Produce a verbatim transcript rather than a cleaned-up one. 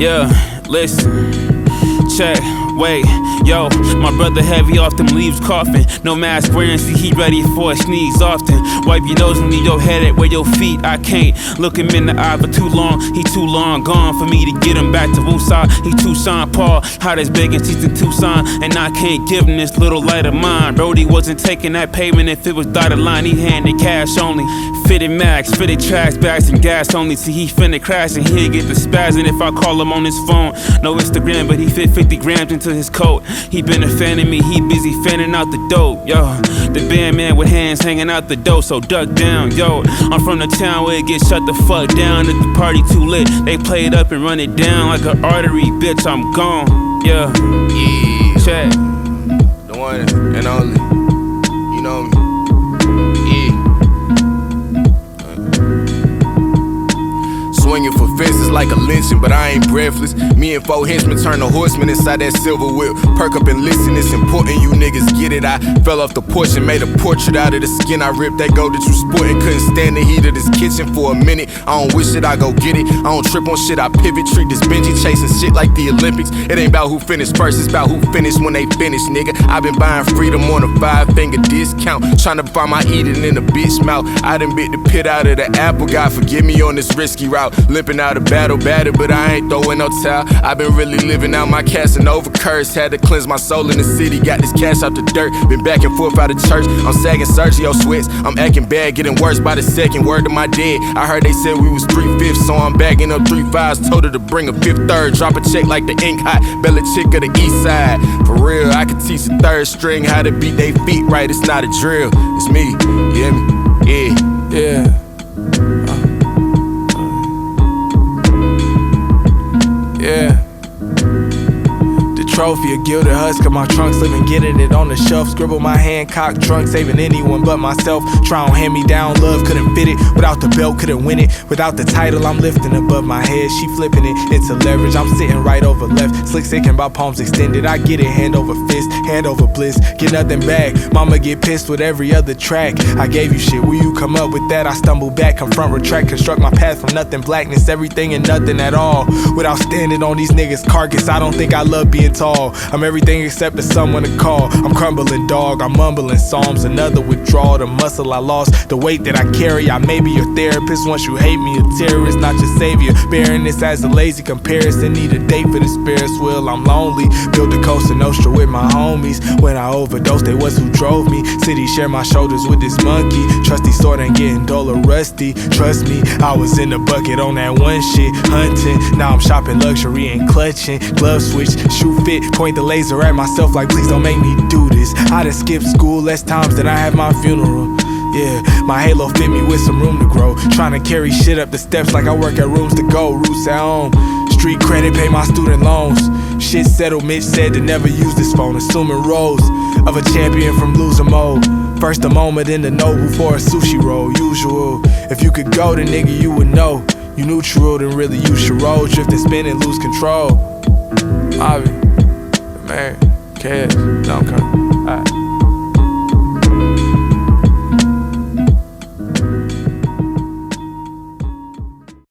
Yeah, listen, check, wait, yo, my brother heavy off them leaves coughing. No mask wearing, see he ready for a sneeze often. Wipe your nose and leave your head at where your feet. I can't look him in the eye for too long. He too long gone for me to get him back to Woosah. He Tucson Paul, hot as bacon, seats in Tucson. And I can't give him this little light of mine. Brody wasn't taking that payment if it was dotted line. He handed cash only. Fitted max, fitted tracks, bags and gas only. See he finna crash and he'll get the spazzing if I call him on his phone. No Instagram, but he fit fifty grams into his coat. He been a fan of me, he busy fanning out the dope, yo. The band man with hands hanging out the dough, so duck down, yo. I'm from the town where it gets shut the fuck down. If the party too lit, they play it up and run it down like an artery, bitch, I'm gone, yeah. Yeah. Check. The one and only, you know me. Swinging for fences like a lynching, but I ain't breathless. Me and four henchmen turn a horseman inside that silver whip. Perk up and listen, it's important you niggas get it. I fell off the porch and made a portrait out of the skin I ripped. That gold that you sporting, couldn't stand the heat of this kitchen for a minute. I don't wish it, I go get it. I don't trip on shit, I pivot. Treat this Benji chasing shit like the Olympics. It ain't about who finished first, it's about who finished when they finish, nigga. I been buying freedom on a five finger discount, trying to find my eating in a bitch mouth. I done bit the pit out of the apple, God forgive me on this risky route. Limping out of battle, battered, but I ain't throwing no towel. I been really living out my Casanova curse. Had to cleanse my soul in the city, got this cash out the dirt. Been back and forth out of church, I'm sagging Sergio sweats. I'm acting bad, getting worse by the second. Word to my dad, I heard they said we was three-fifths, so I'm bagging up three fives. Told her to bring a fifth third, drop a check like the ink hot Bella chick of the east side. For real, I could teach a third string how to beat they feet right, it's not a drill. It's me, you hear me? Yeah, yeah. Yeah. Trophy, a gilded husk of my trunk, living, getting it on the shelf. Scribble my Hancock trunk, saving anyone but myself. Try on hand me down, love couldn't fit it. Without the belt, couldn't win it. Without the title, I'm lifting above my head. She flipping it into leverage. I'm sitting right over left, slick sicking by palms extended. I get it hand over fist, hand over bliss. Get nothing back. Mama get pissed with every other track. I gave you shit, will you come up with that? I stumble back, confront, retract, construct my path from nothing, blackness, everything and nothing at all. Without standing on these niggas' carcass, I don't think I love being tall. I'm everything except for someone to call. I'm crumbling, dog, I'm mumbling psalms. Another withdrawal, the muscle I lost, the weight that I carry. I may be your therapist once you hate me. A terrorist, not your savior. Bearing this as a lazy comparison. Need a date for this Ferris wheel, I'm lonely. Built the Costa Nostra with my homies. When I overdosed, they was who drove me. City share my shoulders with this monkey. Trusty sword ain't getting dull or rusty. Trust me, I was in the bucket on that one shit. Hunting, now I'm shopping luxury and clutching. Glove switch, shoe fit. Point the laser at myself like please don't make me do this. I done skipped school less times than I have my funeral. Yeah, my halo fit me with some room to grow. Trying to carry shit up the steps like I work at rooms to go. Roots at home, street credit, pay my student loans. Shit settled, Mitch said to never use this phone. Assuming roles of a champion from loser mode. First a moment in the noble for a sushi roll. Usual, if you could go then nigga you would know. You neutral then really you should roll. Drift and spin and lose control. Bobby, man, cash, don't come. Alright.